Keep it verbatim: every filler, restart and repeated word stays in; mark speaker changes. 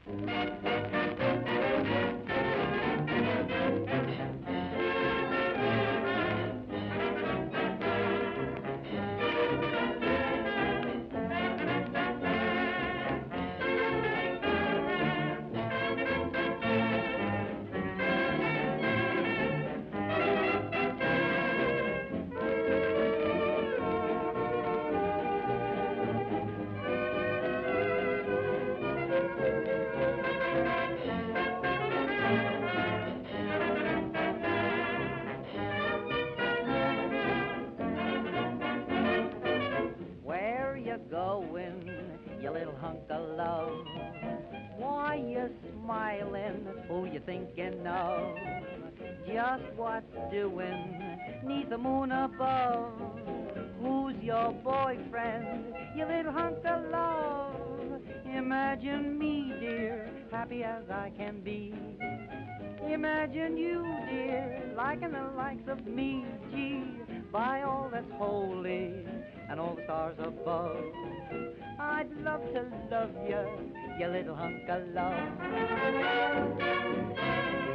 Speaker 1: Where you going, you little hunk of love? Why you smiling? Who you thinking of? Just what's doing neath the moon above? Who's your boyfriend, you little hunk of love? Imagine me, dear, happy as I can be. Imagine you, dear, liking the likes of me, gee, by all that's holy and all the stars above. I'd love to love you, you little hunk of love.